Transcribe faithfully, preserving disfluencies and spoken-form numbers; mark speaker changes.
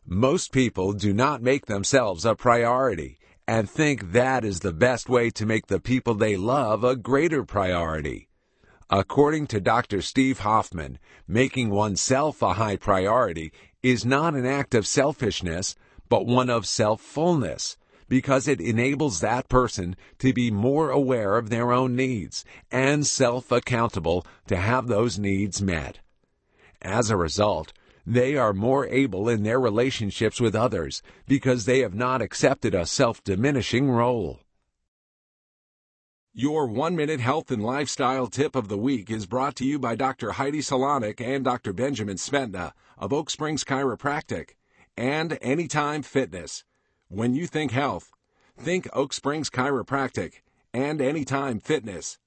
Speaker 1: Most people do not make themselves a priority and think that is the best way to make the people they love a greater priority. According to Doctor Steve Hoffman, making oneself a high priority is not an act of selfishness, but one of self-fullness, because it enables that person to be more aware of their own needs and self-accountable to have those needs met. As a result, they are more able in their relationships with others because they have not accepted a self-diminishing role.
Speaker 2: Your one-minute health and lifestyle tip of the week is brought to you by Doctor Heidi Salonik and Doctor Benjamin Smetna of Oak Springs Chiropractic and Anytime Fitness. When you think health, think Oak Springs Chiropractic and Anytime Fitness.